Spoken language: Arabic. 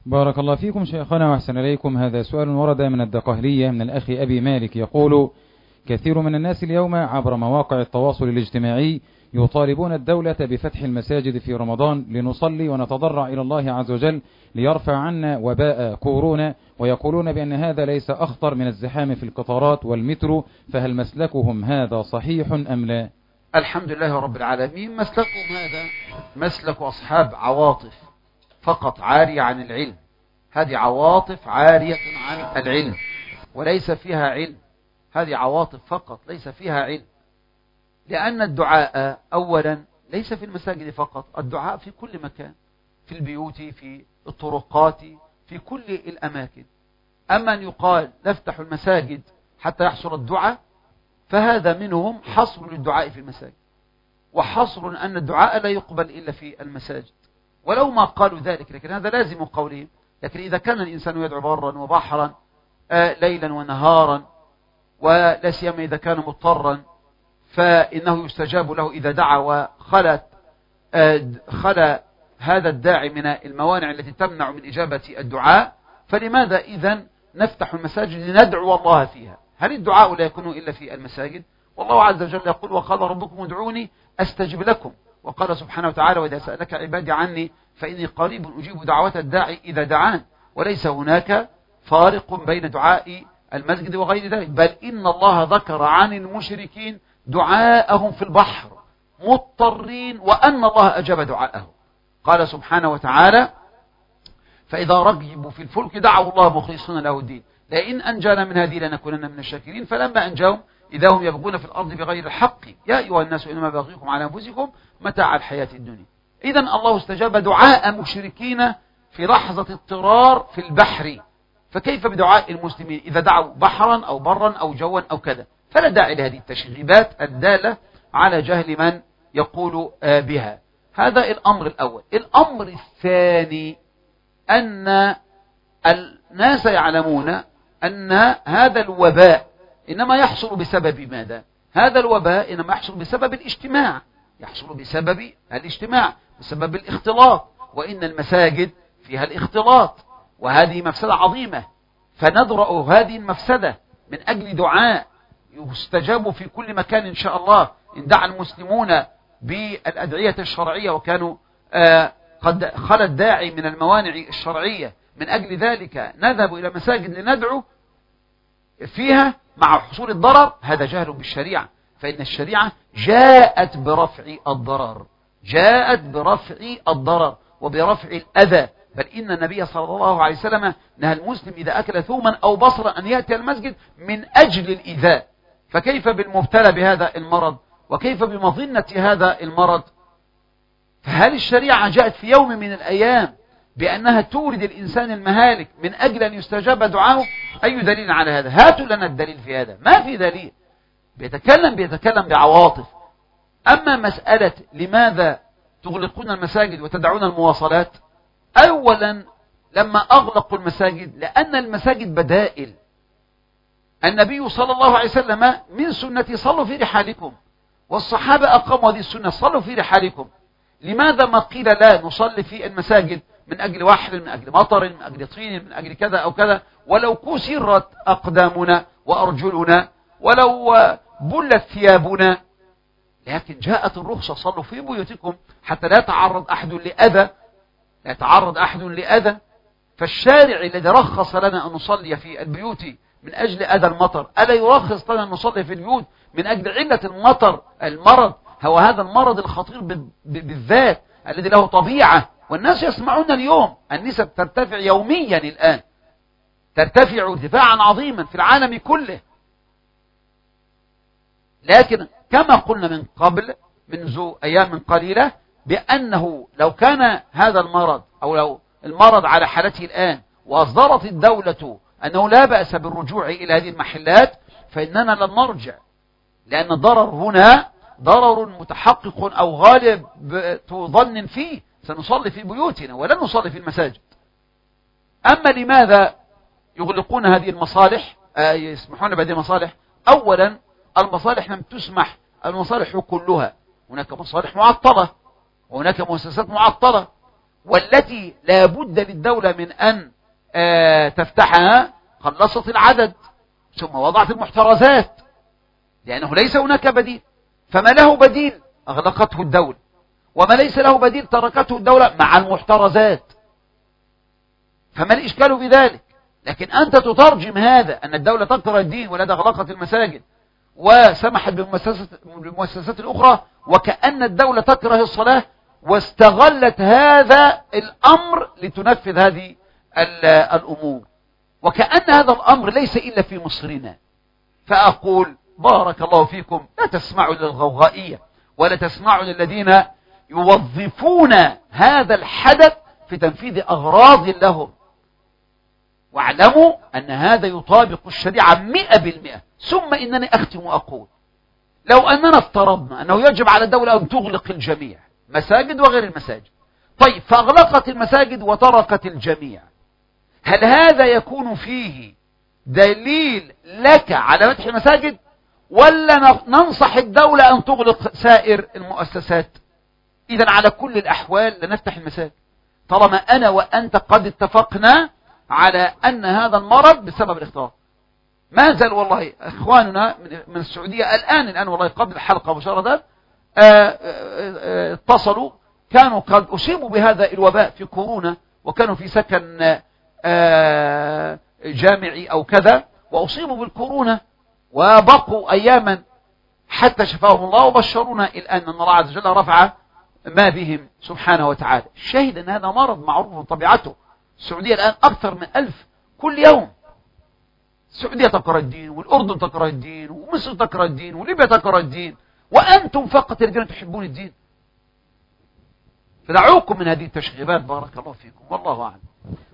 بارك الله فيكم شيخنا وأحسن إليكم. هذا سؤال ورد من الدقهلية من الأخ أبي مالك يقول: كثير من الناس اليوم عبر مواقع التواصل الاجتماعي يطالبون الدولة بفتح المساجد في رمضان لنصلي ونتضرع إلى الله عز وجل ليرفع عنا وباء كورونا، ويقولون بأن هذا ليس أخطر من الزحام في القطارات والمترو، فهل مسلكهم هذا صحيح أم لا؟ الحمد لله رب العالمين. مسلكهم هذا مسلك أصحاب عواطف فقط عارية عن العلم. هذه عواطف عارية عن العلم وليس فيها علم. هذه عواطف فقط ليس فيها علم، لأن الدعاء أولا ليس في المساجد فقط، الدعاء في كل مكان، في البيوت، في الطرقات، في كل الأماكن. أما أن يقال نفتح المساجد حتى يحصل الدعاء، فهذا منهم حصر للدعاء في المساجد، وحصر أن الدعاء لا يقبل إلا في المساجد، ولو ما قالوا ذلك، لكن هذا لازم قولهم. لكن إذا كان الإنسان يدعو برا وبحرا ليلا ونهارا، ولا سيما إذا كان مضطرا، فإنه يستجاب له إذا دعا خلا هذا الداعي من الموانع التي تمنع من إجابة الدعاء. فلماذا إذن نفتح المساجد لندعو الله فيها؟ هل الدعاء لا يكون إلا في المساجد؟ والله عز وجل يقول: وقال ربكم ادعوني أستجب لكم. وقال سبحانه وتعالى: وإذا سألك عبادي عني فإني قريب أجيب دعوة الداعي إذا دعان. وليس هناك فارق بين دعاء المسجد وغير ذلك، بل إن الله ذكر عن المشركين دعاءهم في البحر مضطرين وأن الله أجاب دعاءهم. قال سبحانه وتعالى: فإذا رغبوا في الفلك دعوا الله مخلصين له الدين لئن أنجانا من هذه لنكونن من الشاكرين فلما أنجاهم إذا هم يبغون في الأرض بغير الحق يا أيها الناس إنما بغيكم على أنفسكم متاع الحياة الدنيا. إذن الله استجاب دعاء مشركين في لحظة اضطرار في البحر، فكيف بدعاء المسلمين إذا دعوا بحرا أو برا أو جوا أو كذا؟ فلا داعي لهذه التشغيبات الدالة على جهل من يقول بها. هذا الأمر الأول. الأمر الثاني أن الناس يعلمون أن هذا الوباء إنما يحصل بسبب ماذا؟ هذا الوباء إنما يحصل بسبب الاجتماع، يحصل بسبب الاجتماع، بسبب الاختلاط، وإن المساجد فيها الاختلاط، وهذه مفسدة عظيمة. فندرأ هذه المفسدة من أجل دعاء يستجاب في كل مكان إن شاء الله. إن دعا المسلمون بالأدعية الشرعية وكانوا قد خلى الداعي من الموانع الشرعية، من أجل ذلك نذهب إلى مساجد لندعو فيها مع حصول الضرر، هذا جهل بالشريعة. فإن الشريعة جاءت برفع الضرر، جاءت برفع الضرر وبرفع الأذى. بل إن النبي صلى الله عليه وسلم نهى المسلم إذا أكل ثوما أو بصرا أن يأتي المسجد من أجل الإيذاء. فكيف بالمبتلى بهذا المرض؟ وكيف بمظنة هذا المرض؟ فهل الشريعة جاءت في يوم من الأيام بأنها تورد الإنسان المهالك من أجل أن يستجاب دعاه؟ أي دليل على هذا؟ هاتوا لنا الدليل في هذا. ما في دليل. بيتكلم بعواطف. أما مسألة لماذا تغلقون المساجد وتدعون المواصلات، أولا لما أغلقوا المساجد لأن المساجد بدائل. النبي صلى الله عليه وسلم من سنة صلوا في رحالكم، والصحابة أقاموا هذه السنة صلوا في رحالكم. لماذا ما قيل لا نصلي في المساجد من أجل وحل، من أجل مطر، من أجل طين، من أجل كذا أو كذا، ولو كسرت أقدامنا وأرجلنا، ولو بلت ثيابنا، لكن جاءت الرخصة صلوا في بيوتكم حتى لا يتعرض أحد لأذى. فالشارع الذي رخص لنا أن نصلي في البيوت من أجل أذى المطر ألا يرخص لنا أن نصلي في البيوت من أجل علة المطر؟ المرض هو هذا المرض الخطير بالذات الذي له طبيعة. والناس يسمعون اليوم النسب ترتفع يوميا الآن، ترتفع ارتفاعا عظيما في العالم كله. لكن كما قلنا من قبل منذ أيام قليلة بأنه لو كان هذا المرض أو لو المرض على حالته الآن وأصدرت الدولة أنه لا بأس بالرجوع إلى هذه المحلات، فإننا لن نرجع، لأن الضرر هنا ضرر متحقق أو غالب تظن فيه. سنصلي في بيوتنا ولن نصلي في المساجد. أما لماذا يغلقون هذه المصالح، يسمحون بهذه المصالح؟ أولا المصالح لم تسمح المصالح كلها، هناك مصالح معطلة وهناك مؤسسات معطلة، والتي لا بد للدولة من أن تفتحها قلصت العدد، ثم وضعت المحترزات لأنه ليس هناك بديل، فما له بديل أغلقته الدولة، وما ليس له بديل تركته الدولة مع المحترزات. فما الإشكال بذلك؟ لكن أنت تترجم هذا أن الدولة تكره الدين ولذا أغلقت المساجد وسمحت بالمؤسسات الأخرى، وكأن الدولة تكره الصلاة واستغلت هذا الأمر لتنفذ هذه الأمور، وكأن هذا الأمر ليس إلا في مصرنا. فأقول بارك الله فيكم، لا تسمعوا للغوغائية ولا تسمعوا للذين يوظفون هذا الحدث في تنفيذ أغراض لهم، واعلموا أن هذا يطابق الشريعة 100%. ثم إنني أختم وأقول لو أننا افترضنا أنه يجب على الدولة أن تغلق الجميع، مساجد وغير المساجد، طيب فأغلقت المساجد وتركت الجميع، هل هذا يكون فيه دليل لك على فتح المساجد، ولا ننصح الدولة أن تغلق سائر المؤسسات؟ إذا على كل الأحوال لنفتح المساجد طالما أنا وأنت قد اتفقنا على أن هذا المرض بسبب الاختلاط. ما زال والله إخواننا من السعودية الآن والله قبل الحلقة مباشرة اتصلوا، كانوا قد أصيبوا بهذا الوباء في كورونا، وكانوا في سكن جامعي أو كذا، وأصيبوا بالكورونا وبقوا أياما حتى شفاهم الله، وبشرونا الآن أن الله عز وجل رفع ما بهم سبحانه وتعالى. شاهد أن هذا مرض معروف طبيعته. السعودية الآن أكثر من 1000 كل يوم. السعودية تكره الدين، والأردن تكره الدين، ومصر تكره الدين، وليبيا تكره الدين، وأنتم فقط الذين تحبون الدين. فدعوكم من هذه التشغيبات، بارك الله فيكم، والله أعلم.